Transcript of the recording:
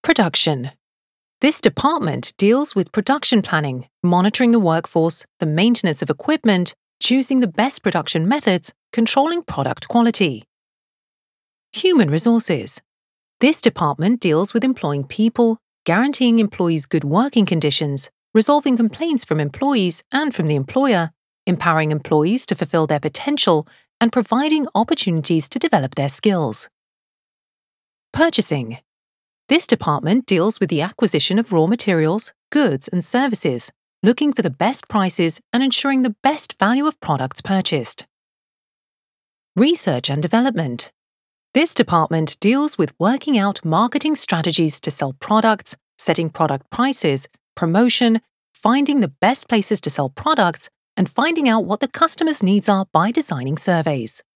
Production. This department deals with production planning, monitoring the workforce, the maintenance of equipment, choosing the best production methods, controlling product quality. Human resources. This department deals with employing people, guaranteeing employees good working conditions, resolving complaints from employees and from the employer, empowering employees to fulfill their potential, and providing opportunities to develop their skills. Purchasing. This department deals with the acquisition of raw materials, goods, and services, looking for the best prices and ensuring the best value of products purchased. Research and development. This department deals with working out marketing strategies to sell products, setting product prices, promotion, finding the best places to sell products, and finding out what the customer's needs are by designing surveys.